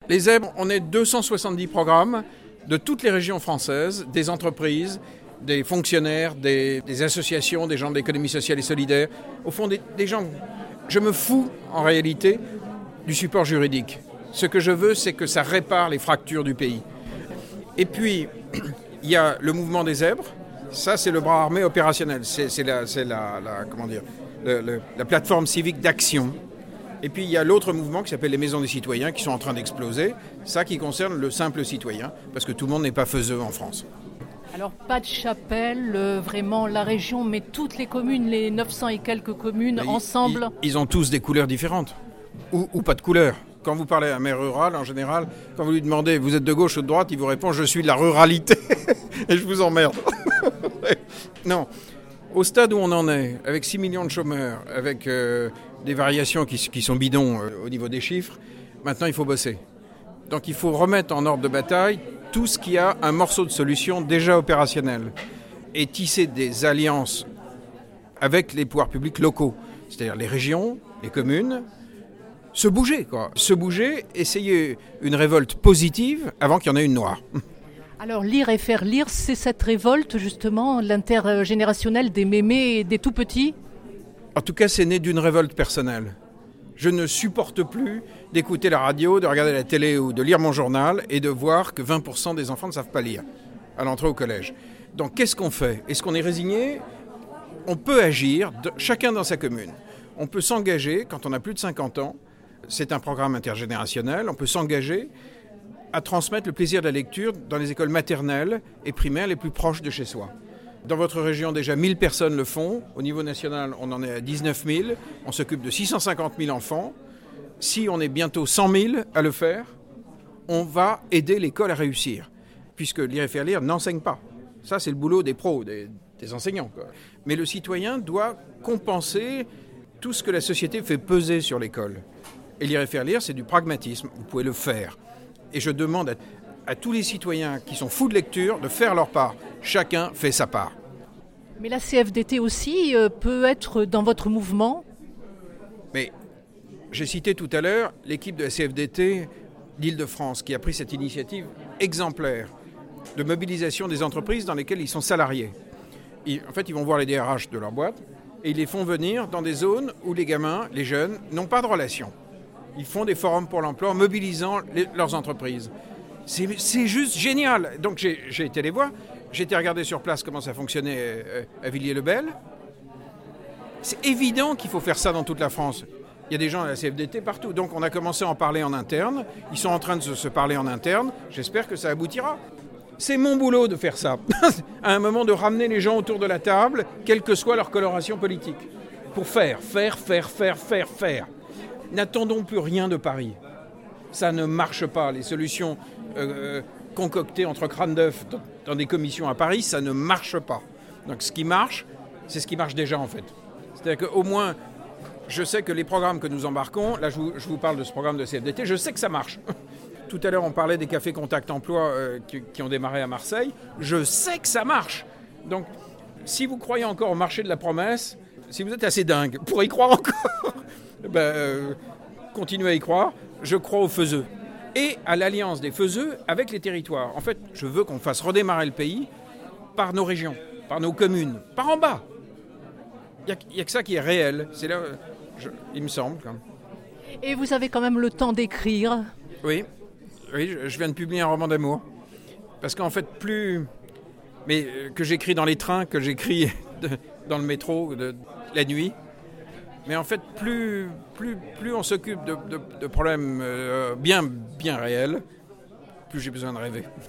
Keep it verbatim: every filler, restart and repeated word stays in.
Les zèbres, on est deux cent soixante-dix programmes de toutes les régions françaises, des entreprises, des fonctionnaires, des, des associations, des gens de l'économie sociale et solidaire. Au fond, des, des gens... Je me fous, en réalité, du support juridique. Ce que je veux, c'est que ça répare les fractures du pays. Et puis, il y a le mouvement des zèbres. Ça, c'est le bras armé opérationnel. C'est, c'est, la, c'est la, la, comment dire, le, le, la plateforme civique d'action. Et puis, il y a l'autre mouvement qui s'appelle les maisons des citoyens qui sont en train d'exploser. Ça qui concerne le simple citoyen, parce que tout le monde n'est pas faiseux en France. Alors, pas de chapelle, euh, vraiment la région, mais toutes les communes, les neuf cents et quelques communes, mais ensemble. Ils, ils ont tous des couleurs différentes, ou, ou pas de couleurs. Quand vous parlez à un maire rural, en général, quand vous lui demandez « vous êtes de gauche ou de droite ?», il vous répond « je suis de la ruralité » et je vous emmerde. Non, au stade où on en est, avec six millions de chômeurs, avec euh, des variations qui, qui sont bidons euh, au niveau des chiffres, maintenant il faut bosser. Donc il faut remettre en ordre de bataille tout ce qui a un morceau de solution déjà opérationnel et tisser des alliances avec les pouvoirs publics locaux, c'est-à-dire les régions, les communes, se bouger, quoi. Se bouger, essayer une révolte positive avant qu'il y en ait une noire. Alors lire et faire lire, c'est cette révolte justement, l'intergénérationnelle des mémés et des tout-petits ? En tout cas, c'est né d'une révolte personnelle. Je ne supporte plus d'écouter la radio, de regarder la télé ou de lire mon journal et de voir que vingt pour cent des enfants ne savent pas lire à l'entrée au collège. Donc qu'est-ce qu'on fait ? Est-ce qu'on est résigné ? On peut agir, de, chacun dans sa commune. On peut s'engager, quand on a plus de cinquante ans, c'est un programme intergénérationnel, on peut s'engager à transmettre le plaisir de la lecture dans les écoles maternelles et primaires les plus proches de chez soi. Dans votre région, déjà mille personnes le font. Au niveau national, on en est à dix-neuf mille. On s'occupe de six cent cinquante mille enfants. Si on est bientôt cent mille à le faire, on va aider l'école à réussir. Puisque lire et faire lire n'enseigne pas. Ça, c'est le boulot des pros, des, des enseignants, quoi. Mais le citoyen doit compenser tout ce que la société fait peser sur l'école. Et lire et faire lire, c'est du pragmatisme. Vous pouvez le faire. Et je demande à, à tous les citoyens qui sont fous de lecture de faire leur part. Chacun fait sa part. Mais la C F D T aussi euh, peut être dans votre mouvement ? Mais j'ai cité tout à l'heure l'équipe de la C F D T d'Île-de-France qui a pris cette initiative exemplaire de mobilisation des entreprises dans lesquelles ils sont salariés. Ils, en fait, ils vont voir les D R H de leur boîte et ils les font venir dans des zones où les gamins, les jeunes, n'ont pas de relation. Ils font des forums pour l'emploi en mobilisant les, leurs entreprises. C'est, c'est juste génial. Donc j'ai, j'ai été les voir. J'ai été regarder sur place comment ça fonctionnait à Villiers-le-Bel. C'est évident qu'il faut faire ça dans toute la France. Il y a des gens à la C F D T partout. Donc on a commencé à en parler en interne. Ils sont en train de se, se parler en interne. J'espère que ça aboutira. C'est mon boulot de faire ça. À un moment de ramener les gens autour de la table, quelle que soit leur coloration politique. Pour faire, faire, faire, faire, faire, faire. N'attendons plus rien de Paris. Ça ne marche pas. Les solutions euh, concoctées entre crânes d'œufs dans, dans des commissions à Paris, ça ne marche pas. Donc ce qui marche, c'est ce qui marche déjà en fait. C'est-à-dire qu'au moins, je sais que les programmes que nous embarquons, là je vous, je vous parle de ce programme de C F D T, je sais que ça marche. Tout à l'heure on parlait des cafés contact emploi euh, qui, qui ont démarré à Marseille. Je sais que ça marche. Donc si vous croyez encore au marché de la promesse, si vous êtes assez dingue pour y croire encore, ben, euh, continuez à y croire. Je crois aux faiseux. Et à l'alliance des faiseux avec les territoires. En fait, je veux qu'on fasse redémarrer le pays par nos régions, par nos communes, par en bas. Il n'y a, a que ça qui est réel. C'est là, je, il me semble. Quand même. Et vous avez quand même le temps d'écrire. Oui, oui, je viens de publier un roman d'amour. Parce qu'en fait, plus... Mais que j'écris dans les trains, que j'écris de, dans le métro, de, la nuit... Mais en fait, plus, plus, plus on s'occupe de, de, de problèmes euh, bien, bien réels, plus j'ai besoin de rêver.